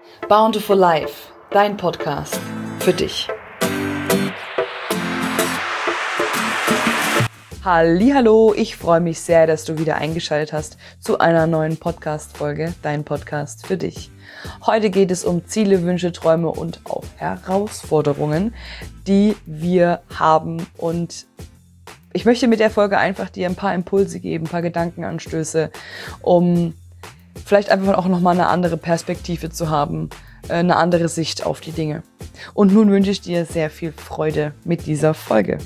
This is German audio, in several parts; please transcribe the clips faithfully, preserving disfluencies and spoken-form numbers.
Bountiful Life, dein Podcast für dich. Hallihallo, ich freue mich sehr, dass du wieder eingeschaltet hast zu einer neuen Podcast-Folge, dein Podcast für dich. Heute geht es um Ziele, Wünsche, Träume und auch Herausforderungen, die wir haben. Und ich möchte mit der Folge einfach dir ein paar Impulse geben, ein paar Gedankenanstöße, um vielleicht einfach auch nochmal eine andere Perspektive zu haben, eine andere Sicht auf die Dinge. Und nun wünsche ich dir sehr viel Freude mit dieser Folge.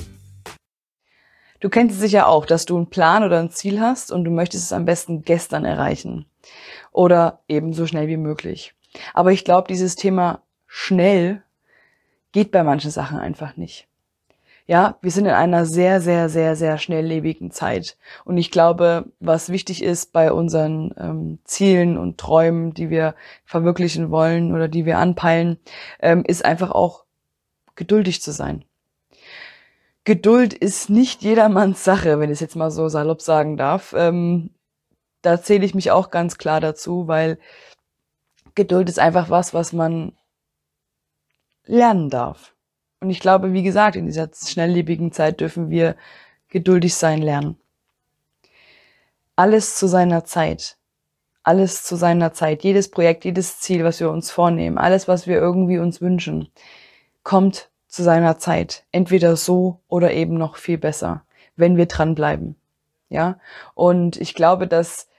Du kennst es sicher auch, dass du einen Plan oder ein Ziel hast und du möchtest es am besten gestern erreichen oder eben so schnell wie möglich. Aber ich glaube, dieses Thema schnell geht bei manchen Sachen einfach nicht. Ja, wir sind in einer sehr, sehr, sehr, sehr schnelllebigen Zeit. Und ich glaube, was wichtig ist bei unseren ähm, Zielen und Träumen, die wir verwirklichen wollen oder die wir anpeilen, ähm, ist einfach auch geduldig zu sein. Geduld ist nicht jedermanns Sache, wenn ich es jetzt mal so salopp sagen darf. Ähm, da zähle ich mich auch ganz klar dazu, weil Geduld ist einfach was, was man lernen darf. Und ich glaube, wie gesagt, in dieser schnelllebigen Zeit dürfen wir geduldig sein lernen. Alles zu seiner Zeit. Alles zu seiner Zeit. Jedes Projekt, jedes Ziel, was wir uns vornehmen, alles, was wir irgendwie uns wünschen, kommt zu seiner Zeit. Entweder so oder eben noch viel besser, wenn wir dranbleiben. Ja? Und ich glaube, dass,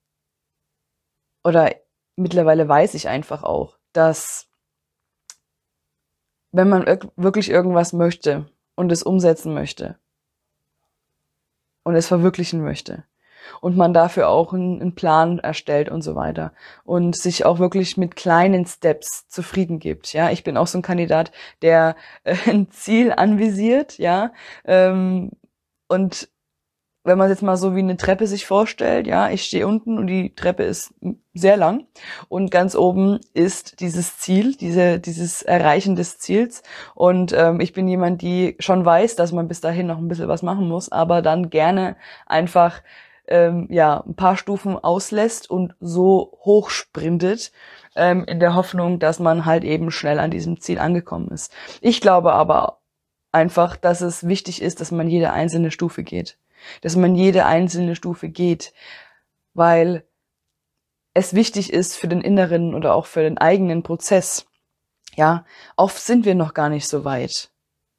oder mittlerweile weiß ich einfach auch, dass wenn man wirklich irgendwas möchte und es umsetzen möchte und es verwirklichen möchte und man dafür auch einen Plan erstellt und so weiter und sich auch wirklich mit kleinen Steps zufrieden gibt. Ja, ich bin auch so ein Kandidat, der ein Ziel anvisiert, ja, und wenn man jetzt mal so wie eine Treppe sich vorstellt, ja, ich stehe unten und die Treppe ist sehr lang und ganz oben ist dieses Ziel, diese dieses Erreichen des Ziels und ähm, ich bin jemand, die schon weiß, dass man bis dahin noch ein bisschen was machen muss, aber dann gerne einfach ähm, ja ein paar Stufen auslässt und so hochsprintet ähm, in der Hoffnung, dass man halt eben schnell an diesem Ziel angekommen ist. Ich glaube aber einfach, dass es wichtig ist, dass man jede einzelne Stufe geht. Dass man jede einzelne Stufe geht, weil es wichtig ist für den inneren oder auch für den eigenen Prozess. Ja, oft sind wir noch gar nicht so weit,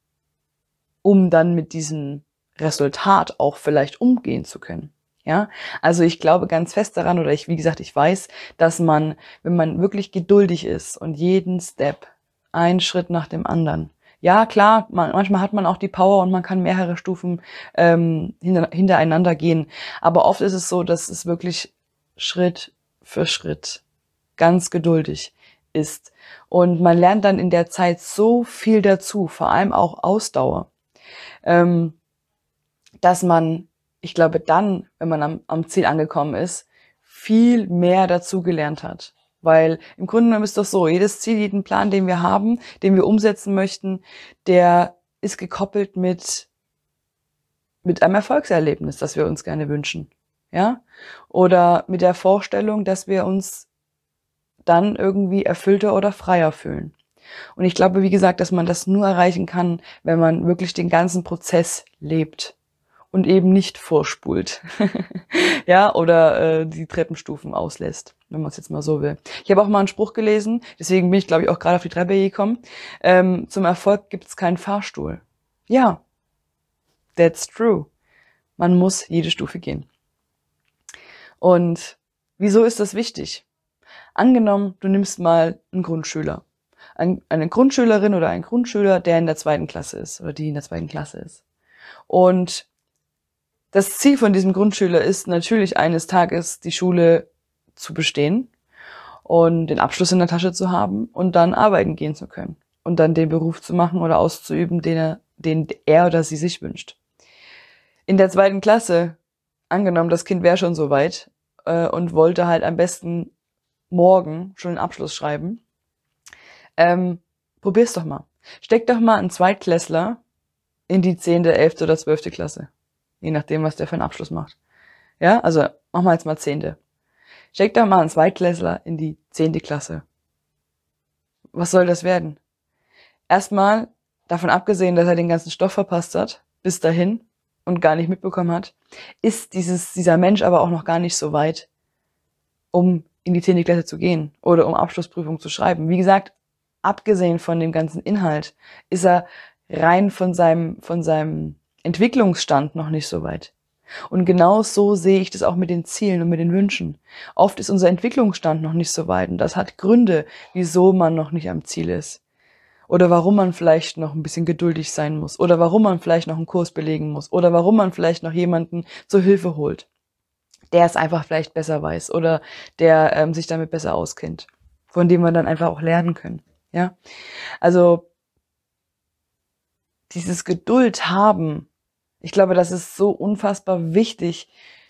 um dann mit diesem Resultat auch vielleicht umgehen zu können. Ja, also ich glaube ganz fest daran, oder ich, wie gesagt, ich weiß, dass man, wenn man wirklich geduldig ist und jeden Step, einen Schritt nach dem anderen, ja, klar, man, manchmal hat man auch die Power und man kann mehrere Stufen ähm, hinter, hintereinander gehen. Aber oft ist es so, dass es wirklich Schritt für Schritt ganz geduldig ist. Und man lernt dann in der Zeit so viel dazu, vor allem auch Ausdauer, ähm, dass man, ich glaube dann, wenn man am, am Ziel angekommen ist, viel mehr dazu gelernt hat. Weil im Grunde genommen ist doch so, jedes Ziel, jeden Plan, den wir haben, den wir umsetzen möchten, der ist gekoppelt mit, mit einem Erfolgserlebnis, das wir uns gerne wünschen. Ja? Oder mit der Vorstellung, dass wir uns dann irgendwie erfüllter oder freier fühlen. Und ich glaube, wie gesagt, dass man das nur erreichen kann, wenn man wirklich den ganzen Prozess lebt. Und eben nicht vorspult, ja, oder äh, die Treppenstufen auslässt, wenn man es jetzt mal so will. Ich habe auch mal einen Spruch gelesen, deswegen bin ich, glaube ich, auch gerade auf die Treppe gekommen. Ähm, zum Erfolg gibt es keinen Fahrstuhl. Ja, that's true. Man muss jede Stufe gehen. Und wieso ist das wichtig? Angenommen, du nimmst mal einen Grundschüler, ein, eine Grundschülerin oder einen Grundschüler, der in der zweiten Klasse ist oder die in der zweiten Klasse ist. Und das Ziel von diesem Grundschüler ist natürlich eines Tages die Schule zu bestehen und den Abschluss in der Tasche zu haben und dann arbeiten gehen zu können und dann den Beruf zu machen oder auszuüben, den er, den er oder sie sich wünscht. In der zweiten Klasse, angenommen, das Kind wäre schon so weit äh, und wollte halt am besten morgen schon den Abschluss schreiben, ähm, probier's doch mal. Steck doch mal einen Zweitklässler in die zehnte, elfte oder zwölfte Klasse. Je nachdem, was der für einen Abschluss macht. Ja, also machen wir jetzt mal zehnte. Steck doch mal einen Zweitklässler in die zehnte Klasse. was soll das werden? Erstmal, davon abgesehen, dass er den ganzen Stoff verpasst hat, bis dahin und gar nicht mitbekommen hat, ist dieses, dieser Mensch aber auch noch gar nicht so weit, um in die zehnte Klasse zu gehen oder um Abschlussprüfung zu schreiben. Wie gesagt, abgesehen von dem ganzen Inhalt, ist er rein von seinem, von seinem Entwicklungsstand noch nicht so weit. Und genau so sehe ich das auch mit den Zielen und mit den Wünschen. Oft ist unser Entwicklungsstand noch nicht so weit und das hat Gründe, wieso man noch nicht am Ziel ist. Oder warum man vielleicht noch ein bisschen geduldig sein muss. Oder warum man vielleicht noch einen Kurs belegen muss. Oder warum man vielleicht noch jemanden zur Hilfe holt, der es einfach vielleicht besser weiß oder der ähm, sich damit besser auskennt, von dem wir dann einfach auch lernen können. Ja, also dieses Geduld haben, ich glaube, das ist so unfassbar wichtig,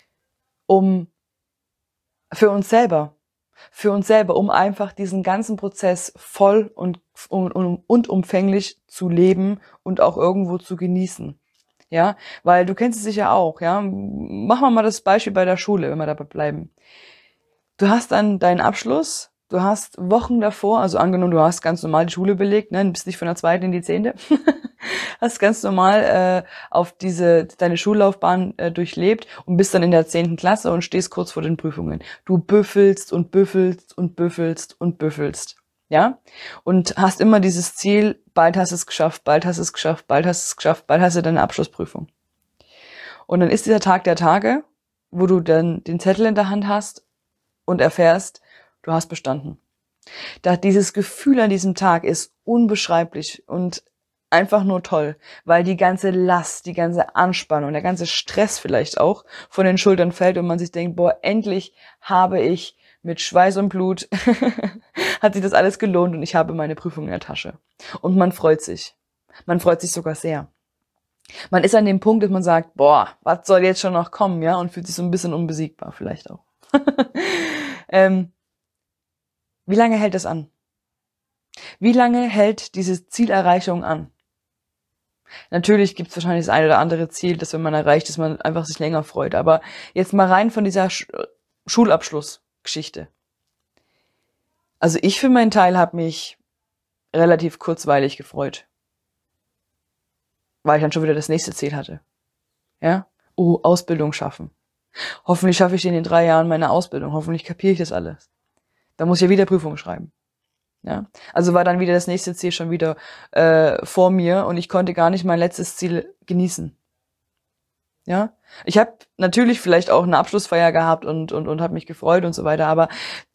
um für uns selber, für uns selber, um einfach diesen ganzen Prozess voll und, und, und umfänglich zu leben und auch irgendwo zu genießen. Ja, weil du kennst es sicher auch, ja. Machen wir mal das Beispiel bei der Schule, wenn wir dabei bleiben. Du hast dann deinen Abschluss, du hast Wochen davor, also angenommen, du hast ganz normal die Schule belegt, ne, bist nicht von der zweiten in die zehnte, hast ganz normal äh, auf diese deine Schullaufbahn äh, durchlebt und bist dann in der zehnten Klasse und stehst kurz vor den Prüfungen. Du büffelst und büffelst und büffelst und büffelst, ja, und hast immer dieses Ziel, bald hast du es geschafft, bald hast du es geschafft, bald hast du es geschafft, bald hast du deine Abschlussprüfung. Und dann ist dieser Tag der Tage, wo du dann den Zettel in der Hand hast und erfährst, du hast bestanden. Da dieses Gefühl an diesem Tag ist unbeschreiblich und einfach nur toll, weil die ganze Last, die ganze Anspannung, der ganze Stress vielleicht auch von den Schultern fällt und man sich denkt, boah, endlich habe ich mit Schweiß und Blut, hat sich das alles gelohnt und ich habe meine Prüfung in der Tasche. Und man freut sich. Man freut sich sogar sehr. Man ist an dem Punkt, dass man sagt, boah, was soll jetzt schon noch kommen, ja, und fühlt sich so ein bisschen unbesiegbar vielleicht auch. ähm, wie lange hält das an? Wie lange hält diese Zielerreichung an? Natürlich gibt es wahrscheinlich das eine oder andere Ziel, das, wenn man erreicht, dass man einfach sich länger freut. Aber jetzt mal rein von dieser Sch- Schulabschlussgeschichte. Also ich für meinen Teil habe mich relativ kurzweilig gefreut, weil ich dann schon wieder das nächste Ziel hatte. Ja? Oh, Ausbildung schaffen. Hoffentlich schaffe ich in den drei Jahren meine Ausbildung. Hoffentlich kapiere ich das alles. Da muss ich ja wieder Prüfungen schreiben. Ja? Also war dann wieder das nächste Ziel schon wieder äh, vor mir und ich konnte gar nicht mein letztes Ziel genießen. Ja? Ich habe natürlich vielleicht auch eine Abschlussfeier gehabt und, und, und habe mich gefreut und so weiter, aber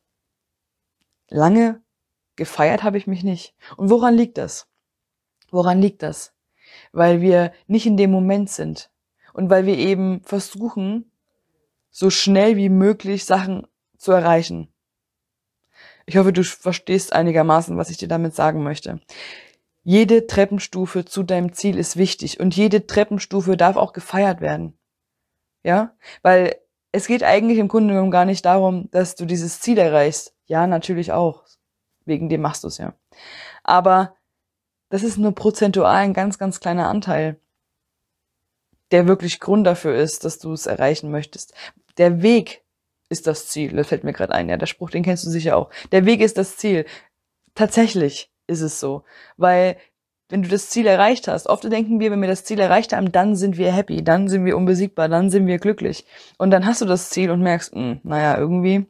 lange gefeiert habe ich mich nicht. Und woran liegt das? Woran liegt das? Weil wir nicht in dem Moment sind und weil wir eben versuchen, so schnell wie möglich Sachen zu erreichen. Ich hoffe, du verstehst einigermaßen, was ich dir damit sagen möchte. Jede Treppenstufe zu deinem Ziel ist wichtig und jede Treppenstufe darf auch gefeiert werden. Ja? Weil es geht eigentlich im Grunde genommen gar nicht darum, dass du dieses Ziel erreichst. Ja, natürlich auch. Wegen dem machst du es ja. Aber das ist nur prozentual ein ganz, ganz kleiner Anteil, der wirklich Grund dafür ist, dass du es erreichen möchtest. Der Weg ist das Ziel. Das fällt mir gerade ein. Ja, der Spruch, den kennst du sicher auch. Der Weg ist das Ziel. Tatsächlich ist es so. Weil, wenn du das Ziel erreicht hast, oft denken wir, wenn wir das Ziel erreicht haben, dann sind wir happy, dann sind wir unbesiegbar, dann sind wir glücklich. Und dann hast du das Ziel und merkst, mh, naja, irgendwie,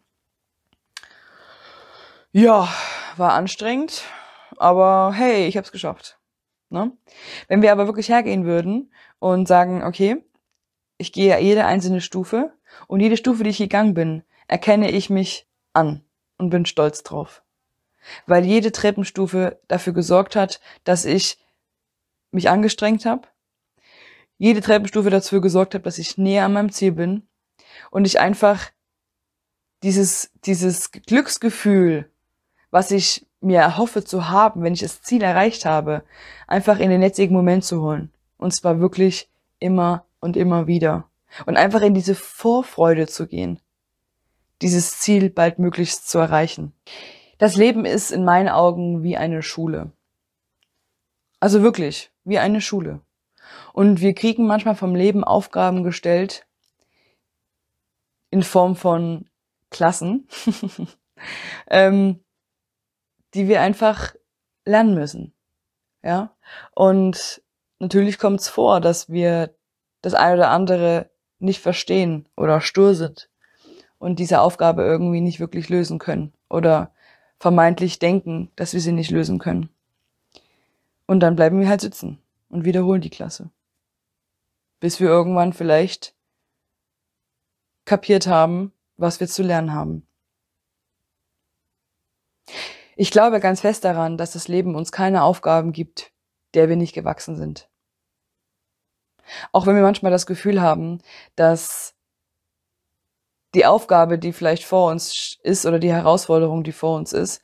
ja, war anstrengend, aber hey, ich hab's geschafft. Ne? Wenn wir aber wirklich hergehen würden und sagen, okay, ich gehe jede einzelne Stufe und jede Stufe, die ich gegangen bin, erkenne ich mich an und bin stolz drauf. Weil jede Treppenstufe dafür gesorgt hat, dass ich mich angestrengt habe, jede Treppenstufe dafür gesorgt hat, dass ich näher an meinem Ziel bin und ich einfach dieses, dieses Glücksgefühl, was ich mir erhoffe zu haben, wenn ich das Ziel erreicht habe, einfach in den jetzigen Moment zu holen. Und zwar wirklich immer und immer wieder. Und einfach in diese Vorfreude zu gehen, dieses Ziel baldmöglichst zu erreichen. Das Leben ist in meinen Augen wie eine Schule. Also wirklich, wie eine Schule. Und wir kriegen manchmal vom Leben Aufgaben gestellt in Form von Klassen, ähm, die wir einfach lernen müssen. Ja? Und natürlich kommt es vor, dass wir das eine oder andere nicht verstehen oder stur sind und diese Aufgabe irgendwie nicht wirklich lösen können oder vermeintlich denken, dass wir sie nicht lösen können. Und dann bleiben wir halt sitzen und wiederholen die Klasse. Bis wir irgendwann vielleicht kapiert haben, was wir zu lernen haben. Ich glaube ganz fest daran, dass das Leben uns keine Aufgaben gibt, der wir nicht gewachsen sind. Auch wenn wir manchmal das Gefühl haben, dass die Aufgabe, die vielleicht vor uns ist oder die Herausforderung, die vor uns ist,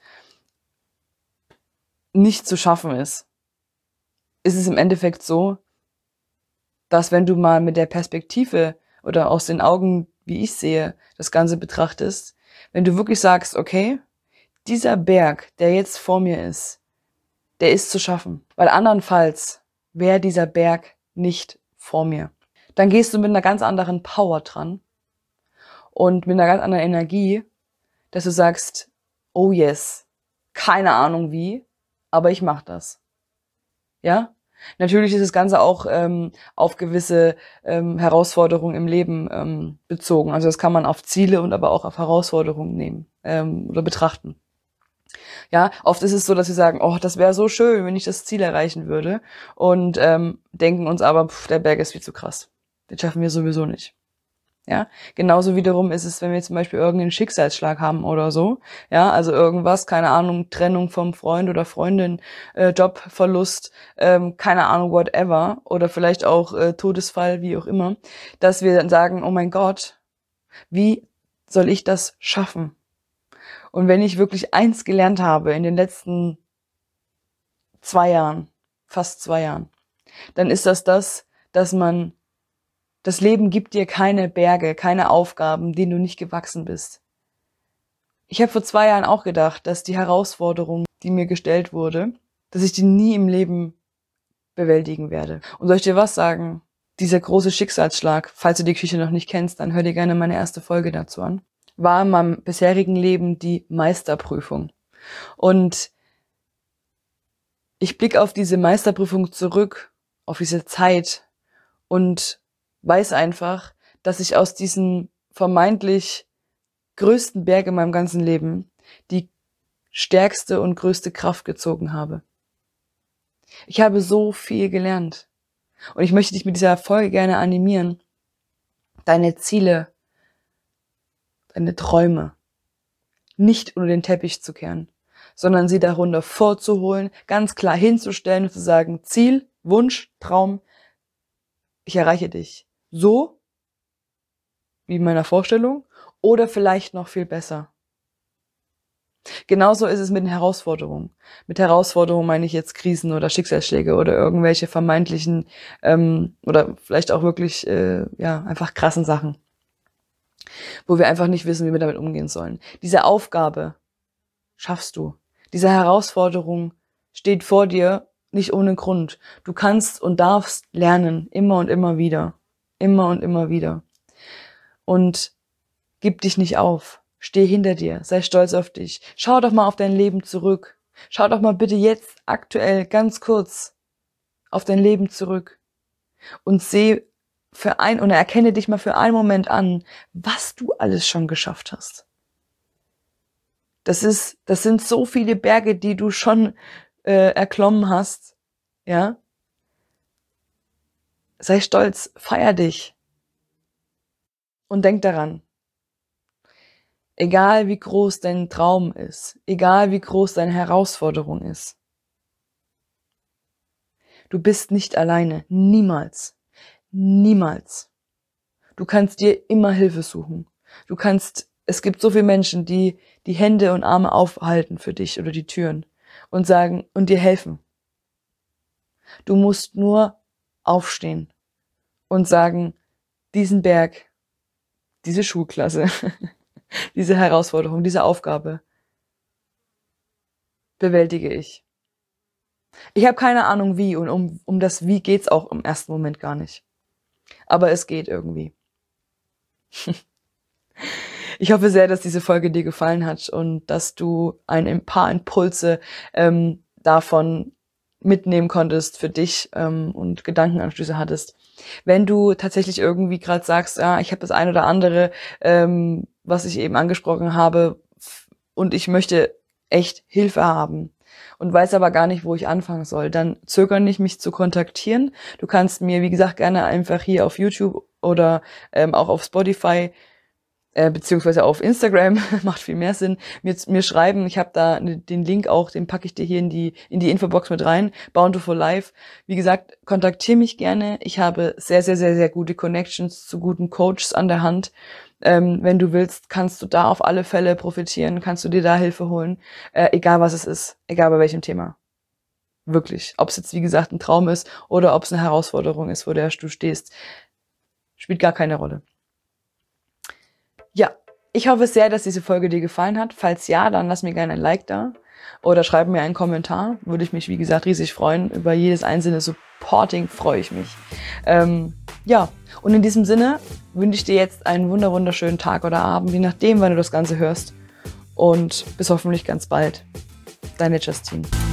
nicht zu schaffen ist, ist es im Endeffekt so, dass wenn du mal mit der Perspektive oder aus den Augen, wie ich sehe, das Ganze betrachtest, wenn du wirklich sagst, okay, dieser Berg, der jetzt vor mir ist, der ist zu schaffen, weil andernfalls wäre dieser Berg nicht vor mir. Dann gehst du mit einer ganz anderen Power dran und mit einer ganz anderen Energie, dass du sagst, oh yes, keine Ahnung wie, aber ich mache das. Ja? Natürlich ist das Ganze auch ähm, auf gewisse ähm, Herausforderungen im Leben ähm, bezogen. Also das kann man auf Ziele und aber auch auf Herausforderungen nehmen ähm, oder betrachten. Ja, oft ist es so, dass wir sagen, oh, das wäre so schön, wenn ich das Ziel erreichen würde und ähm, denken uns aber, pff, der Berg ist viel zu krass. Den schaffen wir sowieso nicht. Ja, genauso wiederum ist es, wenn wir zum Beispiel irgendeinen Schicksalsschlag haben oder so. Ja, also irgendwas, keine Ahnung, Trennung vom Freund oder Freundin, äh, Jobverlust, ähm, keine Ahnung, whatever. Oder vielleicht auch äh, Todesfall, wie auch immer. Dass wir dann sagen, oh mein Gott, wie soll ich das schaffen? Und wenn ich wirklich eins gelernt habe in den letzten zwei Jahren, fast zwei Jahren, dann ist das das, dass man das Leben gibt dir keine Berge, keine Aufgaben, denen du nicht gewachsen bist. Ich habe vor zwei Jahren auch gedacht, dass die Herausforderung, die mir gestellt wurde, dass ich die nie im Leben bewältigen werde. Und soll ich dir was sagen? Dieser große Schicksalsschlag, falls du die Geschichte noch nicht kennst, dann hör dir gerne meine erste Folge dazu an, war in meinem bisherigen Leben die Meisterprüfung. Und ich blicke auf diese Meisterprüfung zurück, auf diese Zeit und weiß einfach, dass ich aus diesem vermeintlich größten Berg in meinem ganzen Leben die stärkste und größte Kraft gezogen habe. Ich habe so viel gelernt. Und ich möchte dich mit dieser Folge gerne animieren, deine Ziele, deine Träume nicht unter den Teppich zu kehren, sondern sie darunter vorzuholen, ganz klar hinzustellen und zu sagen, Ziel, Wunsch, Traum, ich erreiche dich. So, wie in meiner Vorstellung, oder vielleicht noch viel besser. Genauso ist es mit den Herausforderungen. Mit Herausforderungen meine ich jetzt Krisen oder Schicksalsschläge oder irgendwelche vermeintlichen ähm, oder vielleicht auch wirklich äh, ja einfach krassen Sachen, wo wir einfach nicht wissen, wie wir damit umgehen sollen. Diese Aufgabe schaffst du. Diese Herausforderung steht vor dir nicht ohne Grund. Du kannst und darfst lernen, immer und immer wieder. Immer und immer wieder. Und gib dich nicht auf. Steh hinter dir. Sei stolz auf dich. Schau doch mal auf dein Leben zurück. Schau doch mal bitte jetzt aktuell ganz kurz auf dein Leben zurück. Und seh für ein, oder erkenne dich mal für einen Moment an, was du alles schon geschafft hast. Das ist, das sind so viele Berge, die du schon äh, erklommen hast. Ja? Sei stolz. Feier dich. Und denk daran, egal wie groß dein Traum ist, egal wie groß deine Herausforderung ist, du bist nicht alleine, niemals, niemals. Du kannst dir immer Hilfe suchen. Du kannst, es gibt so viele Menschen, die die Hände und Arme aufhalten für dich oder die Türen und sagen und dir helfen. Du musst nur aufstehen und sagen, diesen Berg, diese Schulklasse, diese Herausforderung, diese Aufgabe bewältige ich. Ich habe keine Ahnung wie und um, um das Wie geht's auch im ersten Moment gar nicht. Aber es geht irgendwie. Ich hoffe sehr, dass diese Folge dir gefallen hat und dass du ein paar Impulse ähm, davon mitnehmen konntest für dich ähm, und Gedankenanstöße hattest. Wenn du tatsächlich irgendwie gerade sagst, ja, ich habe das ein oder andere, ähm, was ich eben angesprochen habe, und ich möchte echt Hilfe haben und weiß aber gar nicht, wo ich anfangen soll, dann zögere nicht, mich zu kontaktieren. Du kannst mir, wie gesagt, gerne einfach hier auf YouTube oder ähm, auch auf Spotify äh, beziehungsweise auf Instagram, macht viel mehr Sinn, mir, mir schreiben. Ich habe da ne, den Link auch, den packe ich dir hier in die in die Infobox mit rein, Bountiful Life. Wie gesagt, kontaktiere mich gerne. Ich habe sehr, sehr, sehr, sehr gute Connections zu guten Coaches an der Hand. Ähm, wenn du willst, kannst du da auf alle Fälle profitieren, kannst du dir da Hilfe holen, äh, egal was es ist, egal bei welchem Thema. Wirklich. Ob es jetzt, wie gesagt, ein Traum ist oder ob es eine Herausforderung ist, vor der du stehst, spielt gar keine Rolle. Ja, ich hoffe sehr, dass diese Folge dir gefallen hat. Falls ja, dann lass mir gerne ein Like da oder schreib mir einen Kommentar. Würde ich mich, wie gesagt, riesig freuen. Über jedes einzelne Supporting freue ich mich. Ähm, ja, und in diesem Sinne wünsche ich dir jetzt einen wunder wunderschönen Tag oder Abend, je nachdem, wann du das Ganze hörst. Und bis hoffentlich ganz bald. Deine Justine.